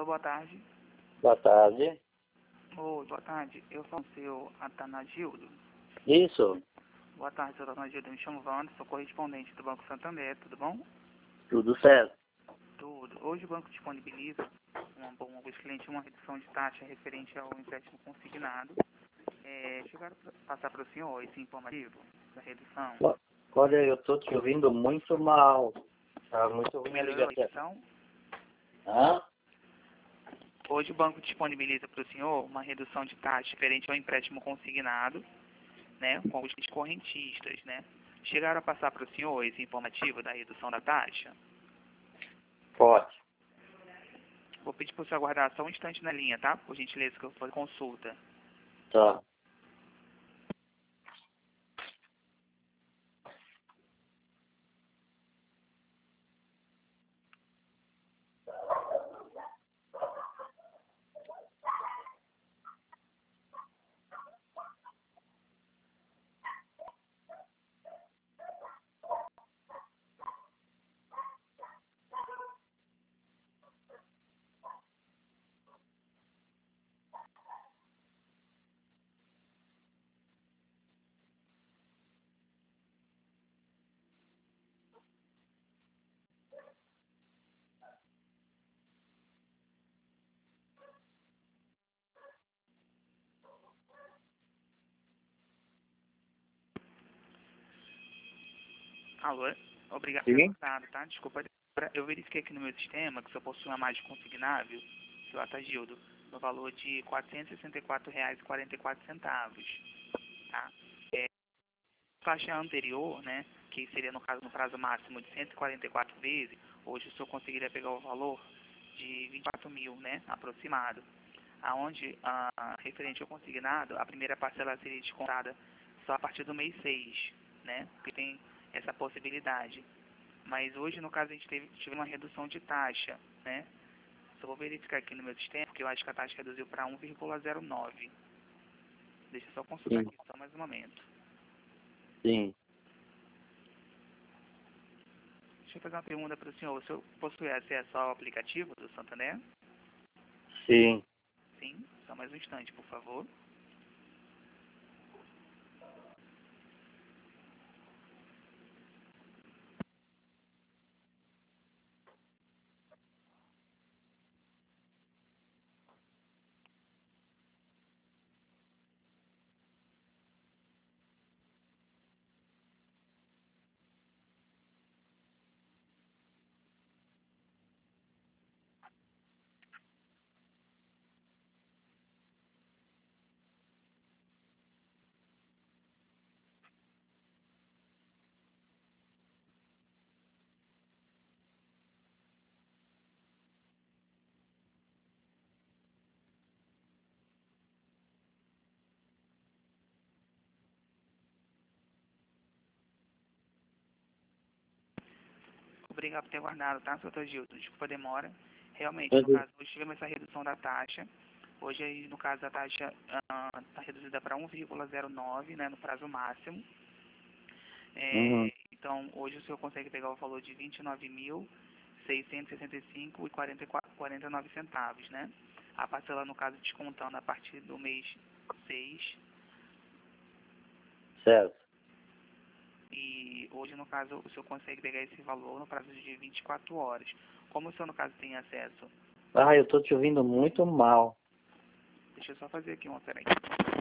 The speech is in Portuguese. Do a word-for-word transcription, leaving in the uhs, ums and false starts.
Alô, boa tarde. Boa tarde. Oi, boa tarde. Eu sou o seu Atanagildo. Isso. Boa tarde, seu Atanagildo. Me chamo Wanda, sou correspondente do Banco Santander, tudo bom? Tudo certo. Tudo. Hoje o banco disponibiliza uma, bom, alguns clientes uma redução de taxa referente ao empréstimo consignado. É, chegaram a passar para o senhor esse informativo da redução? Ó, Olha, eu tô te ouvindo muito mal. Tá muito ruim a Melhorou a ligação. redução? Hã? Hoje o banco disponibiliza para o senhor uma redução de taxa referente ao empréstimo consignado, né, com os correntistas, né? Chegaram a passar para o senhor esse informativo da redução da taxa? Pode. Vou pedir para o senhor aguardar só um instante na linha, tá? Por gentileza, que eu vou fazer consulta. Tá. Alô? Obrigado por ter Sim? aguardado, tá? Desculpa. Eu verifiquei aqui no meu sistema que o senhor possui uma margem consignável, seu Atagildo, no valor de quatrocentos e sessenta e quatro reais e quarenta e quatro centavos, tá? É, a taxa anterior, né, que seria no caso no prazo máximo de cento e quarenta e quatro vezes, hoje o senhor conseguiria pegar o valor de vinte e quatro mil, né, aproximado, aonde, a referente ao consignado, a primeira parcela seria descontada só a partir do mês seis, né, porque tem essa possibilidade. Mas hoje, no caso, a gente teve, tive uma redução de taxa, né, só vou verificar aqui no meu sistema, porque eu acho que a taxa reduziu para um vírgula zero nove. Deixa eu só consultar Sim. aqui, só mais um momento. Sim. Deixa eu fazer uma pergunta para o senhor. O senhor possui acesso ao aplicativo do Santander? Sim. Sim. Só mais um instante, por favor. Obrigado por ter guardado, tá, doutor Gilton? Desculpa a demora. Realmente, no Uhum. caso, hoje tivemos essa redução da taxa. Hoje, aí, no caso, a taxa está reduzida para um vírgula zero nove, né, no prazo máximo. Uhum. É, então, hoje o senhor consegue pegar o valor de vinte e nove mil, seiscentos e sessenta e cinco reais e quarenta e nove centavos, né? A parcela, no caso, descontando a partir do mês seis. Certo. E hoje, no caso, o senhor consegue pegar esse valor no prazo de vinte e quatro horas. Como o senhor, no caso, tem acesso? Ah, eu tô te ouvindo muito mal. Deixa eu só fazer aqui uma, peraí.